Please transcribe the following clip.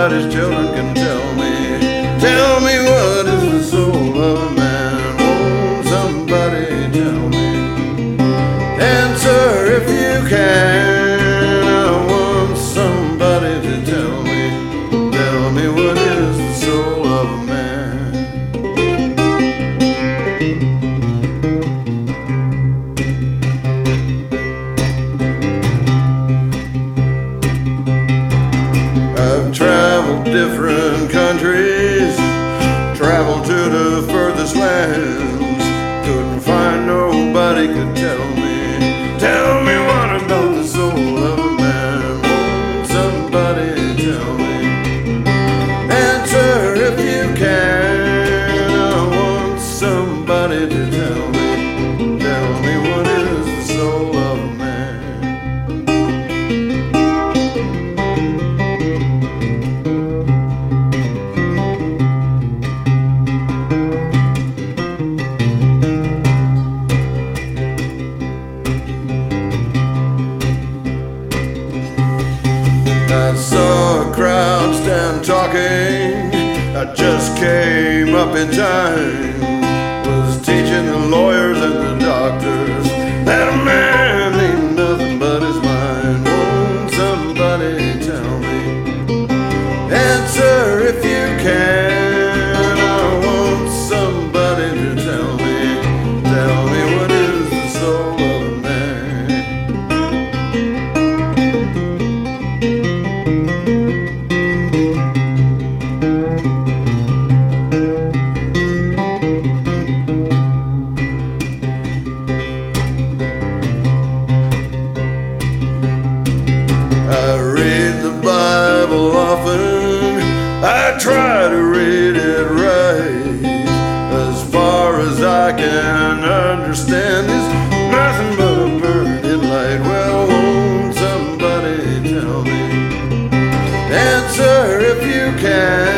somebody's children can tell me what is the soul of a man? Won't somebody tell me? Answer if you can. I want somebody to tell me what is the soul of a man? I've traveled different countries, traveled to the furthest lands. Couldn't find nobody could tell me what about the soul of a man. Won't somebody tell me? Answer if you can. I want somebody to tell me what is the soul of a man? I saw a crowd stand talking. I just came up in time. Was teaching the lawyers and the doctors that a man ain't nothing but his mind. Won't somebody tell me? Answer if you can. I want somebody to tell me what is the soul of a man? I read the Bible often. I try to read it right. As far as I can understand, it's nothing but a burning light. Well, won't somebody tell me? Answer if you can.